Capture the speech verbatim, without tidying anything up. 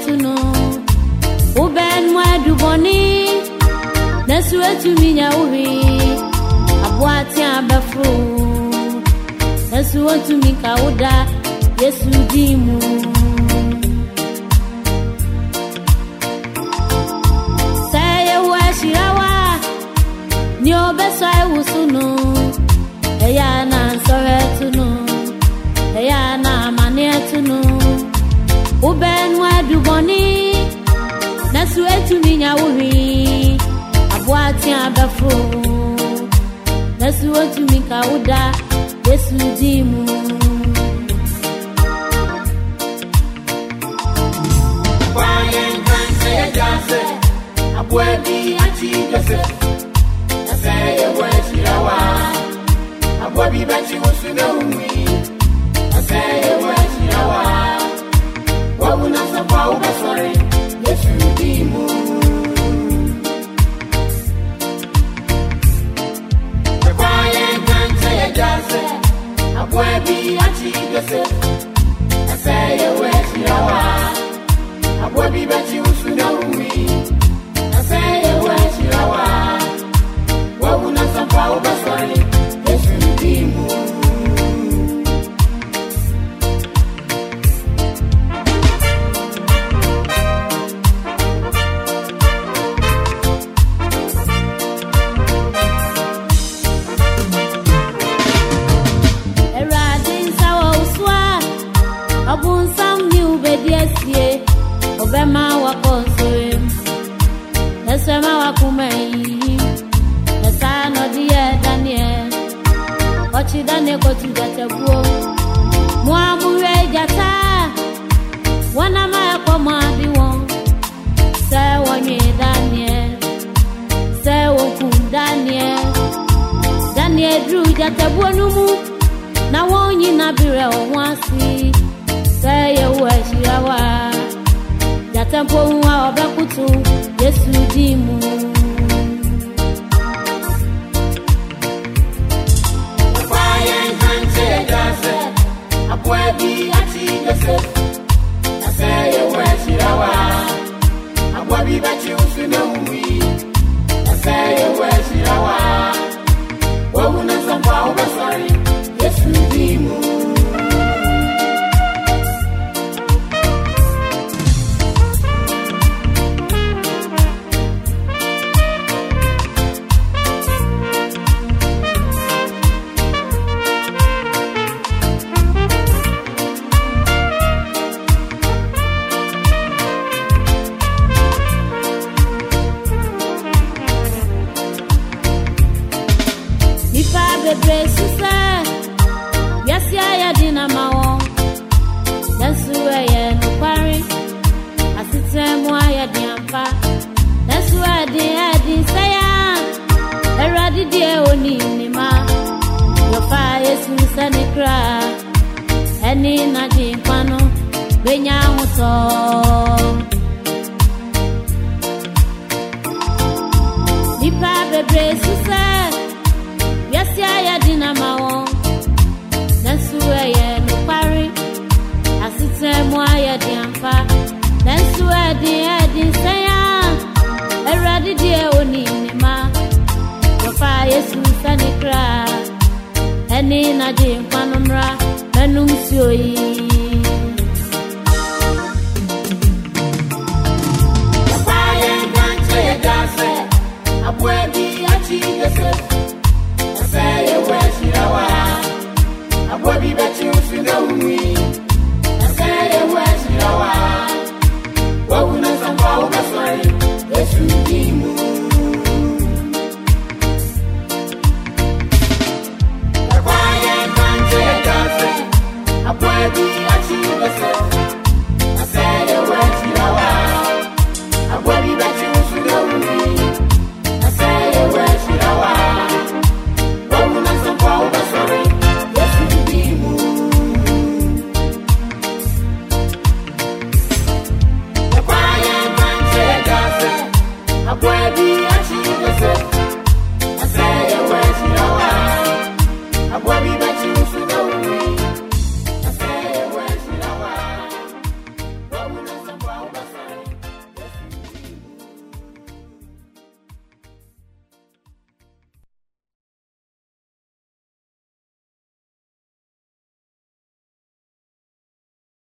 to know. Uben Wadu Boni, Nesue to Minawi, Abuatia Bafu, Nesue to Mikauda, Yesu Dimu. Say a Washirawa, Nyo Besai Wusuno, Ayana Sore to know, Ayana Mania to know. Uben Wadu Boni, Nesue to Minawi, Abuatia Bafu, Nesue to Mikauda, Yesu Dimu. Abwebi achi Joseph, aseye weshirawa. Abwebi bachi usuna umwi, aseye weshirawa. Wabuna sapa ubasori, Yesu dimu. Kwaye kante ya jase, abwebi achi Joseph, aseye weshirawa. Abwebi bachi usuna umwi. Say a word, Shirawa. What would not some power, but sorry, yes, you a riding sour swat, a boon some new bed, yes, ye, Obama was Nesema wakumei, nesano diye Daniel. Ochi Daniel kotu jatebuo, muamure jata. Wana maya kwa mwadiwon, se wanye Daniel, se wokum Daniel. Daniel drew jatebuo numu, na wonyi nabire omwasi. Se ye ueshirawa, jatempo uwa obekutu. Yesu dimu. Kwaye kante jase, abwebi achi Joseph, aseye weshirawa. Abwebi bachi usuna umwi, aseye weshirawa. Wabuna sampa ubasari, Yesu dimu. Besusa, yes, ya dina mawo. That's where ya no pari. I sit them why ya diampa. That's where the heading say, I ready dear only ma. Your fire is sunny cry. Any Nadine Pano, Benya Muto. Nipa besusa. Yes, ya dina mawo. That's where ya no pari. I sit them why ya diampa. That's where the heading say, I ready dear only ma. Your fire sunny cry. Any Nadine Panomra, Menum Sui.